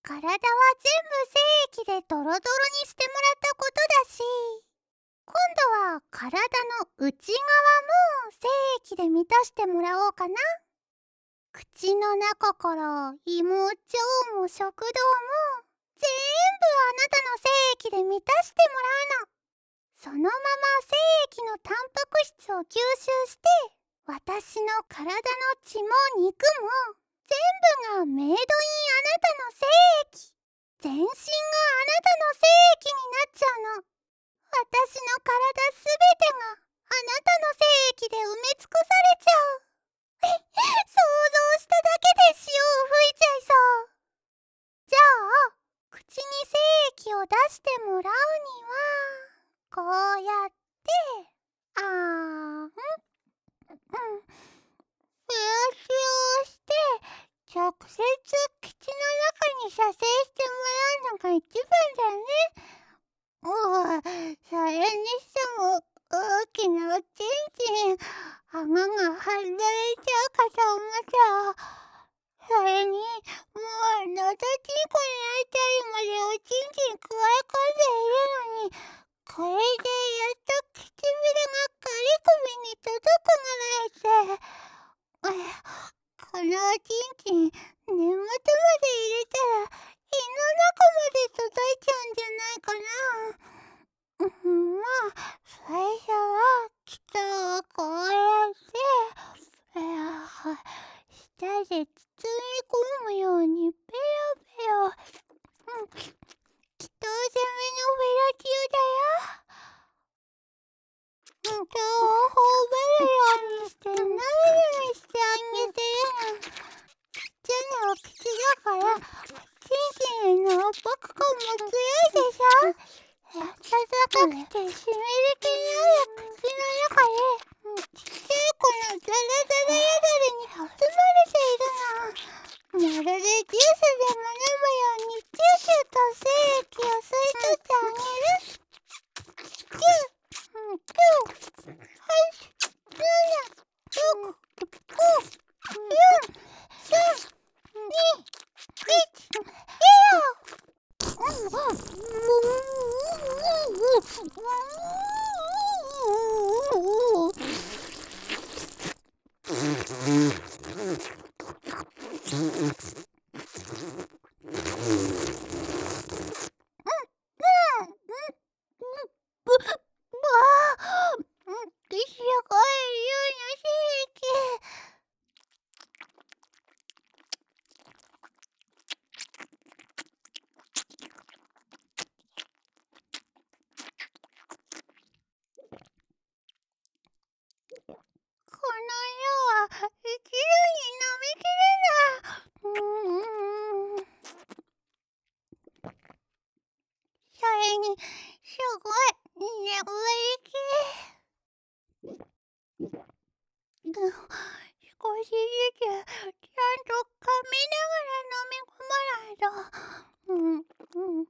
体は全部精液でドロドロにしてもらったことだし、今度は体の内側も精液で満たしてもらおうかな。口の中から胃も腸も食道も全部あなたの精液で満たしてもらうの。そのまま精液のタンパク質を吸収して、私の体の血も肉も全部がメイドインあなたの精液。全身があなたの精液になっちゃうの。私の体すべてがあなたの精液で埋め尽くされちゃう。想像しただけで潮を吹いちゃいそう。じゃあ、口に精液を出してもらうには、こうやって、あーん、ブラシをして、直接口の中に射精してもらうのが一番だね。それにしても、大きなおちんちん、穴が外れちゃうかと思った。それに、もうのどちんこになったりまでおちんちんくわえ込んでいるのに、これでやっと唇がガリ首に届くぐらいって、このおちんちん、根元まで入れたら、胃の中まで届いちゃうんじゃないかな。まあ、最初はきっとこうやって、舌で包み込むようにペロペロ、きっと攻めのフェラチオだよ。今日は頬張るようにしてなめなめしてあげてるの。ちっちゃなお口だから、ちんちんへの圧迫感も強いでしょ。暖かくて湿り気のある口の中で、ちっちゃい子のザラザラヤドルに包まれているの。まるでジュースでも飲むようにチューチューと精液を吸い取ってあげる。9、9、8、7、6、5、4、3、2、1、すごい量の精液。この量は一度に飲みきれない。それに、すごい眠り気。少しずつちゃんと噛みながら飲み込まないと。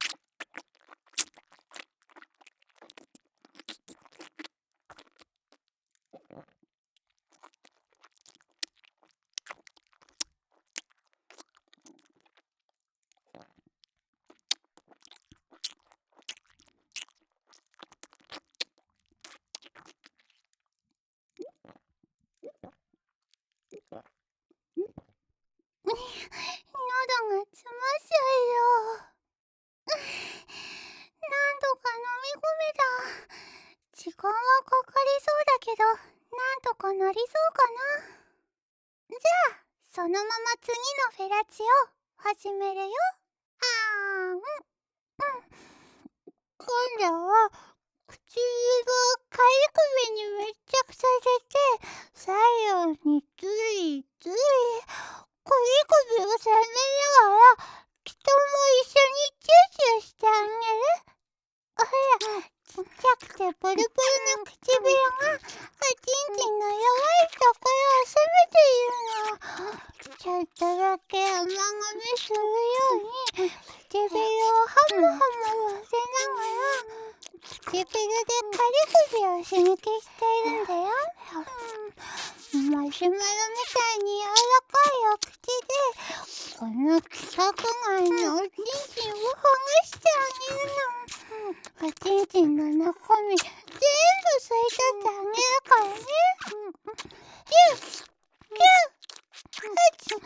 喉が詰まっちゃうよ。なんとか飲み込めた。時間はかかりそうだけど、なんとかなりそうかな。じゃあ、そのまま次のフェラチオ始めるよ。今度は唇をかゆく目に密着させて、左右にずりずり、こり首を攻めながら、人も一緒にチューチューしてあげる。ほら、ちっちゃくてプルプルな唇が、おちんちんの弱いところを攻めているの。ちょっとだけ甘噛みするように、唇をハムハムさせながら、唇でカリ首を刺激しているんだよ。マシュマロみたいに柔らかいお口で、この規格外のおちんちんをほぐしてあげるの。おちんちんの中身全部吸い取ってあげるからね。9、8、7、6、5、4、3、2、1、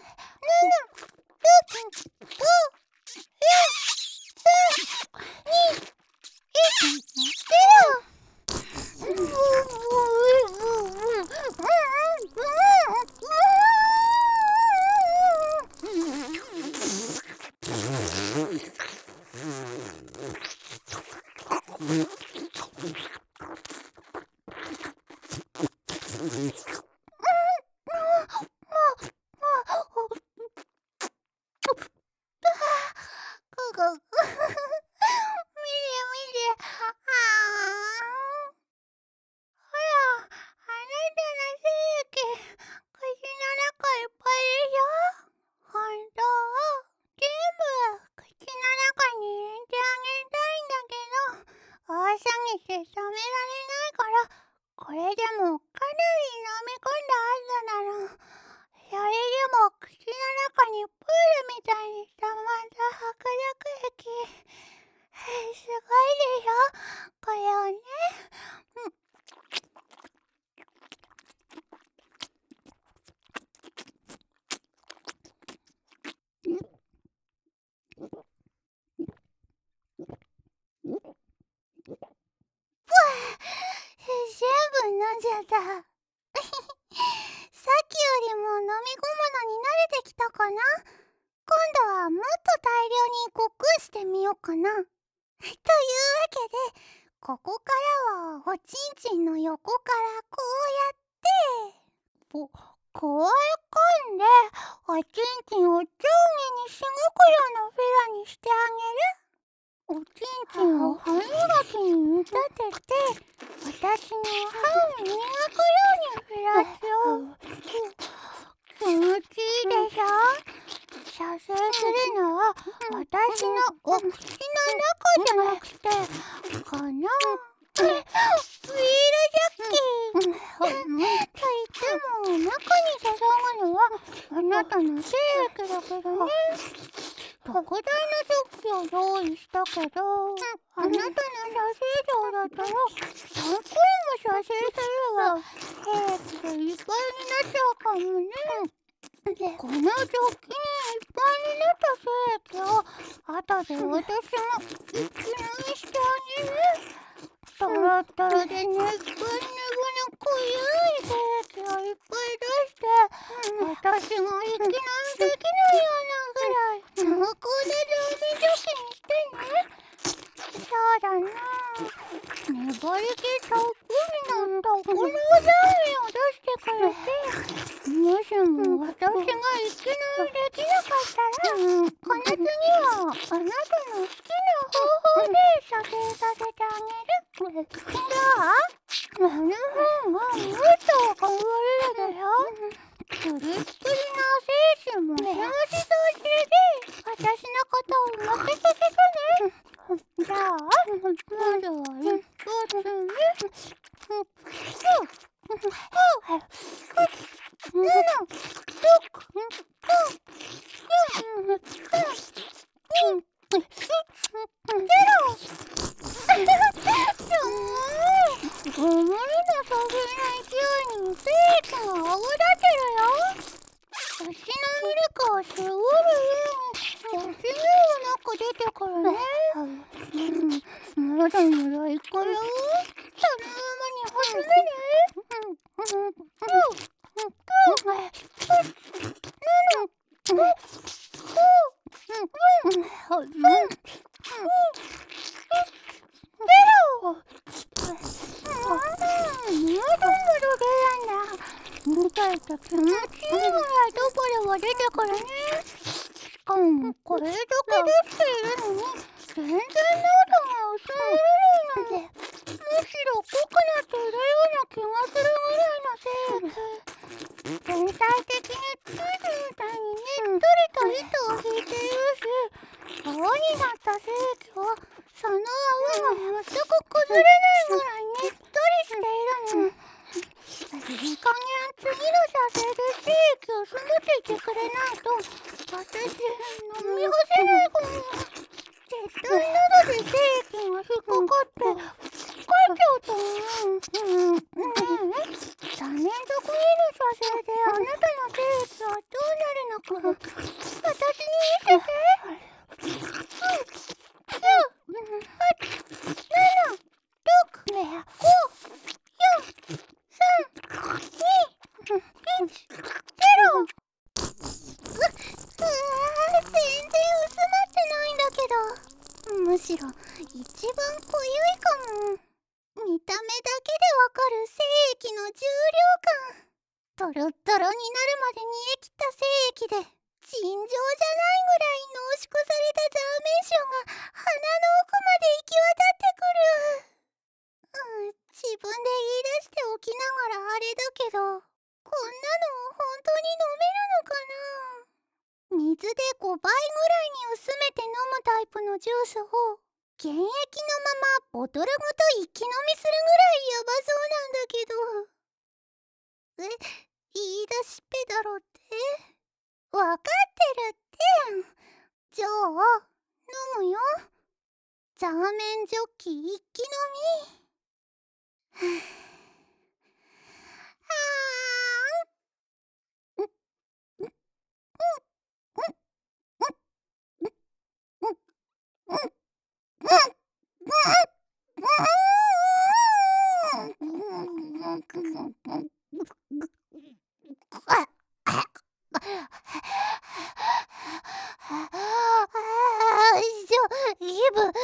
止められないから、これでもかなり飲み込んだ後なの。それでも口の中にプールみたいに溜まった白濁液。すごいでしょ、これをね。全部飲んじゃった。さっきよりも飲み込むのに慣れてきたかな。今度はもっと大量にごくしてみようかな。というわけで、ここからはおちんちんの横からこうやってこう込んで、おちんちんを上下にしごくようなフェラにしてあげる。おちんちんを歯磨きに見立てて、私の歯を磨くようにフェラしよう。気持ちいいでしょ。射精するのは私のお口の中じゃなくて、このウィールジャッキと言っても、中に注ぐのはあなたの精液だけどね。特大のジョッキを用意したけど、あなたの射精量だったら何回も射精するわ。精液でいっぱいになっちゃうかもね。このジョッキにいっぱいになった精液を後で私も一気飲みしてあげる。トロットロでねっぶんねぶの濃い精液をいっぱい出して、私も一気飲みできないようなぐらい濃厚なゾンビジョッキにしてね。そうだな、粘り気たっぷりなんだこのおざんめを出してくれて、もしも私が一気飲みできなかったら、この次はあなたの好きな方法で射精させてあげる。じゃあ、この方がもっと頑張れるでしょ。プリップリの精子もしもし同時で私のことをおまけさせてね。じゃあ、まずは一発目。ご無理なそげな勢いに精液が泡立てるよ。牛のミルクをすごるようにおしめがなく出てくるね。まだまだいくよ。そのままに始めね。気持ちいいぐらいどこでも出てくるね。しかもこれだけ出しているのに全然濃度が薄められないので、むしろ濃くなっているような気がするぐらいの精液。全体的にチーズみたいにねっとりと糸を引いているし、泡になった精液はその泡が全く崩れないぐらいねっとりしているの。いい加減次の射精で精液を育ててくれないと、私飲み干せないこ見て。むしろ一番濃ゆいかも。見た目だけでわかる精液の重量感。トロットロになるまで煮え切った精液で尋常じゃないぐらい濃縮されたザーメン臭が鼻の奥まで行き渡ってくる。自分で言い出しておきながらあれだけど、こんなの本当に飲めるのかな。水で5倍ぐらいに薄めて飲むタイプのジュースを原液のままボトルごと一気飲みするぐらいヤバそうなんだけど。言い出しっぺだろって。わかってるって。じゃあ飲むよ。ザーメンジョッキ一気飲み。イブ、無理。こんなの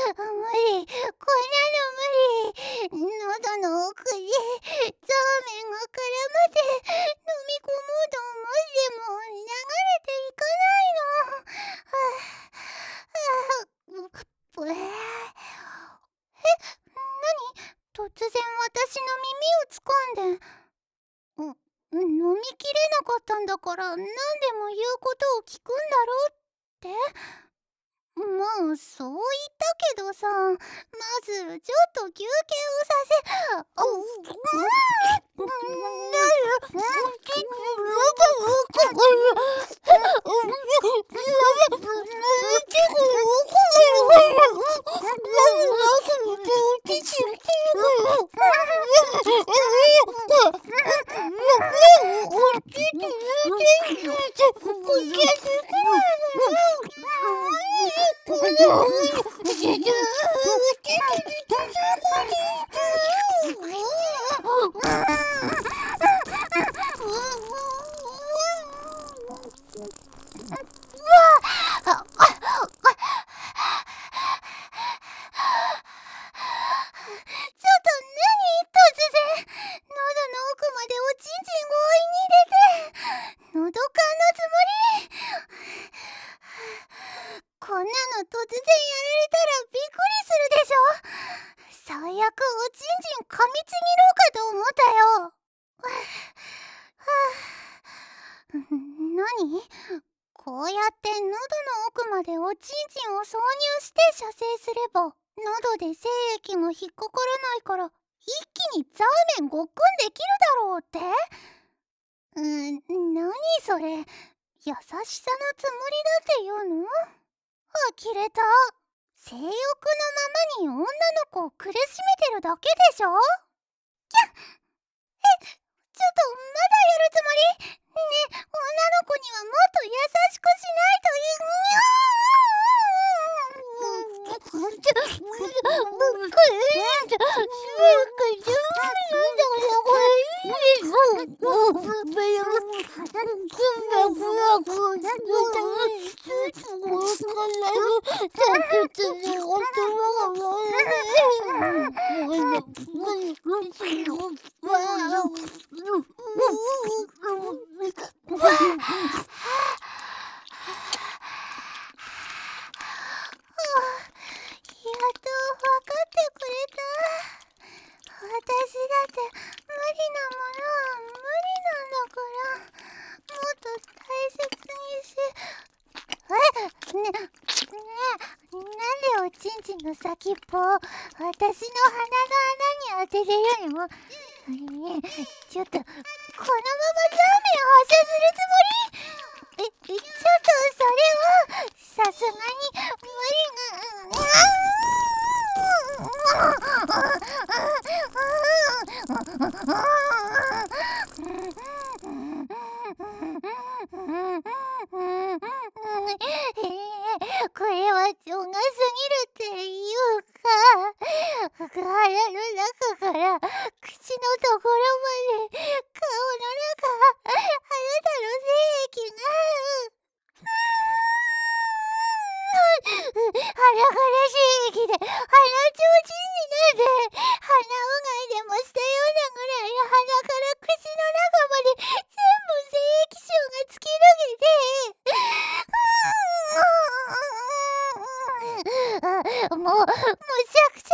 無理。喉の奥にザーメンが絡まって飲み込もうと思っても流れていかないの。何？突然私の耳を掴んで。飲みきれなかったんだから何でも言うことを聞くんだろうって。まあそう言ったけどさ、まずちょっと休憩をさせ。こんなの突然やられたらびっくりするでしょ。最悪おちんちん噛みちぎろうかと思ったよ。何？こうやって喉の奥までおちんちんを挿入して射精すれば喉で精液が引っかからないから一気にザーメンごっくんできるだろうって？何それ、優しさのつもりだって言うの？呆れた。性欲のままに女の子を苦しめてるだけでしょ。ちょっとまだやるつもり？ねえ、女の子にはもっと優しくしないとやっとわかってくれた。私だって無理なものは無理なんだから、もっと大切にし。なんでおちんちんの先っぽを私の鼻の穴に当てれるの？ねえ、ちょっとこのままザーメン発射するつもり？ちょっとそれはさすがに無理が。 これはちょがすぎるっていうか、腹の中から口のところまで顔の中、あなたの精液が鼻から精液で鼻ちょうちんになって鼻うがいでもしたようなぐらい鼻から口の中まで全部精液臭が突き抜けてもうむちゃくちゃ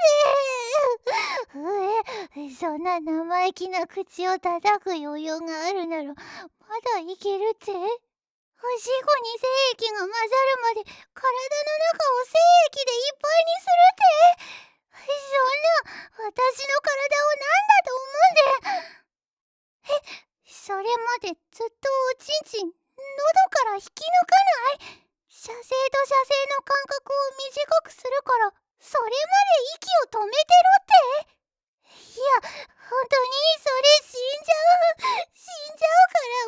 だぜ。そんな生意気な口を叩く余裕があるならまだいけるって。おしっこに精液が混ざるまで体の中を精液でいっぱいにするって。そんな私の体を何だと思うんで。それまでずっとおちんちん喉から引き抜かない？射精と射精の間隔を短くするからそれまで息を止めてろって。いや、本当にそれ死んじゃうから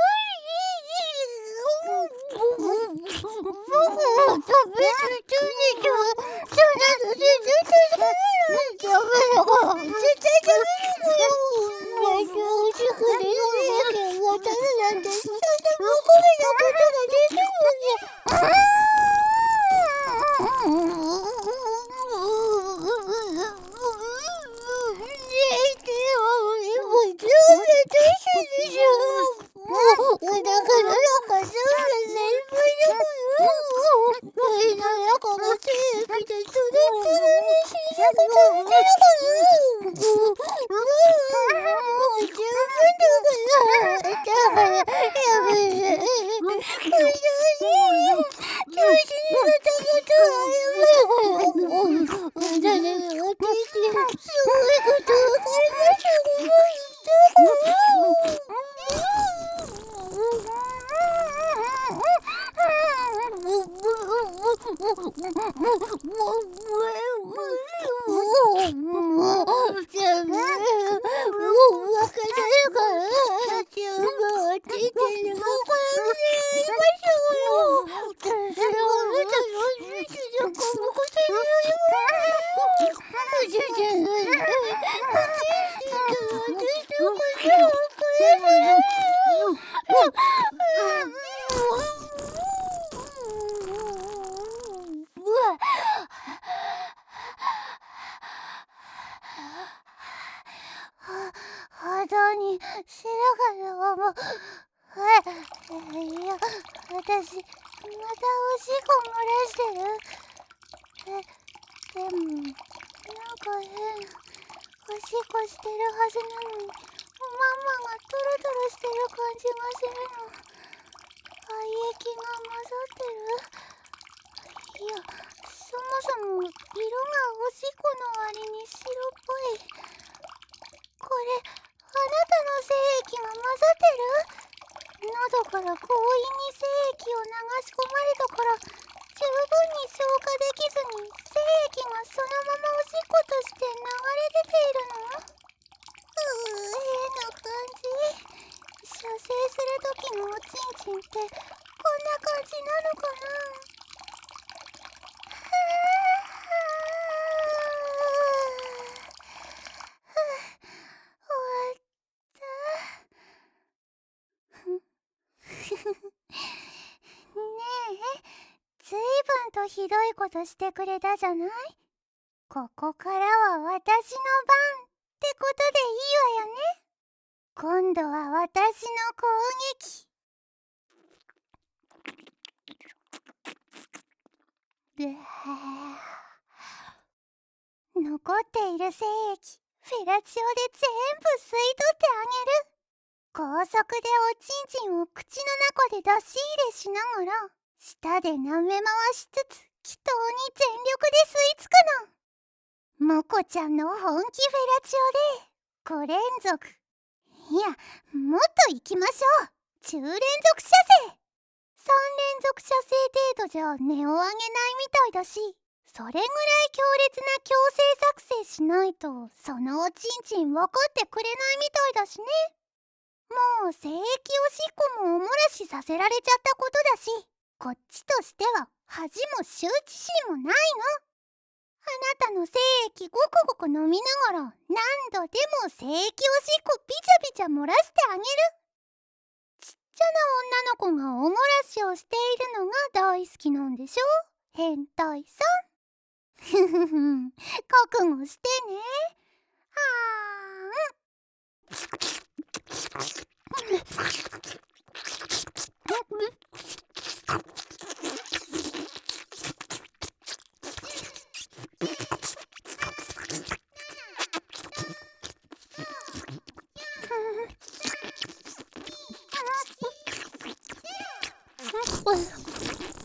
無理。僕も食べてちゅねちょ。そんなの絶対ダメだ。絶対ダメだよ。おしくで精液を渡るなんてそんな不公平なことができるわけ。肌に白髪がもういや、私またおしっこ漏らしてる。でもなんか変。おしっこしてるはずなのにママがトロトロしてる感じがするの。廃液が混ざってる。いや、そもそも色がおしっこの割に白っぽい。これあなたの精液が混ざってる？喉から強引に精液を流し込まれたから十分に消化できずに精液がそのままおしっことして流れ出ているの？変な感じ。射精する時のおちんちんってこんな感じなのかな？ずいぶんとひどいことしてくれたじゃない？ここからは私の番ってことでいいわよね。今度は私の攻撃。残っている精液フェラチオで全部吸い取ってあげる。高速でおちんちんを口の中で出し入れしながら舌で舐め回しつつ祈祷に全力で吸い付くの。モコちゃんの本気フェラチオで5連続、いやもっといきましょう。10連続射精。3連続射精程度じゃ音を上げないみたいだし、それぐらい強烈な強制作成しないとそのおちんちん分かってくれないみたいだしね。もう精液おしっこもお漏らしさせられちゃったことだし、 こっちとしては恥も羞恥心もないの。あなたの精液ごくごく飲みながら何度でも精液おしっこビチャビチャ漏らしてあげる。ちっちゃな女の子がおもらしをしているのが大好きなんでしょ、変態さん。ふふふん、覚悟してね。はーん。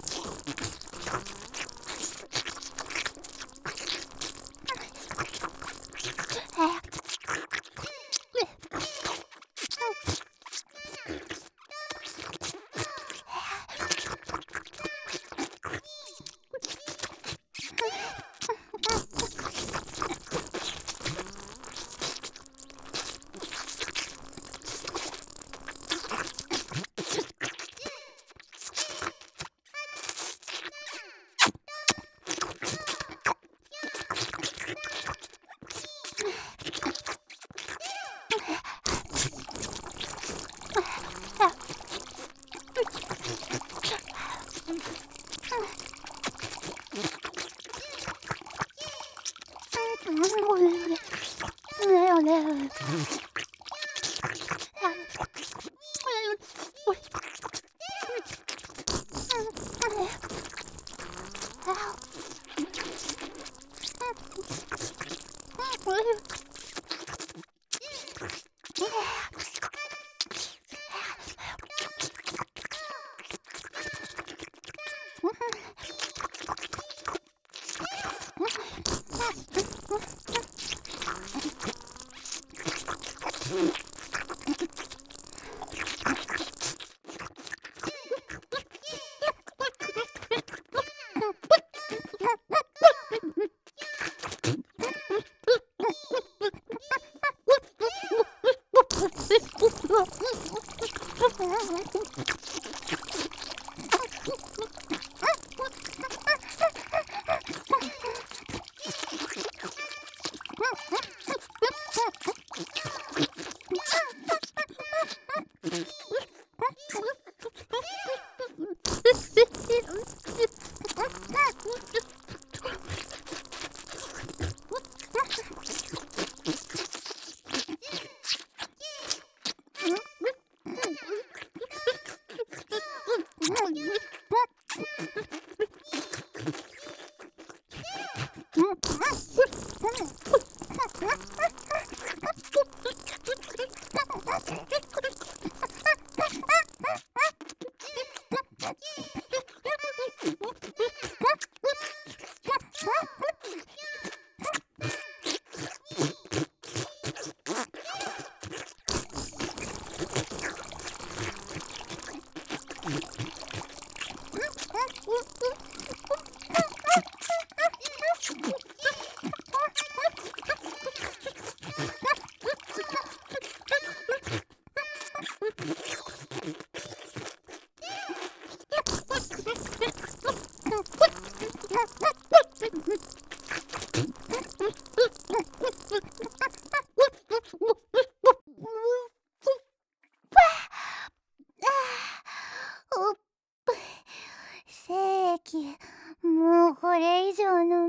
精液、もうこれ以上飲めない。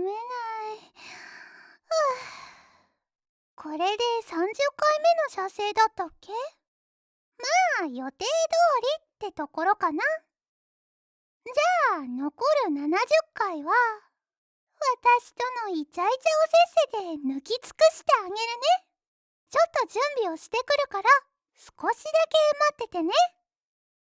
これで30回目の射精だったっけ？まあ予定通りってところかな。じゃあ残る70回は私とのイチャイチャおせっせで抜き尽くしてあげるね。ちょっと準備をしてくるから少しだけ待っててね。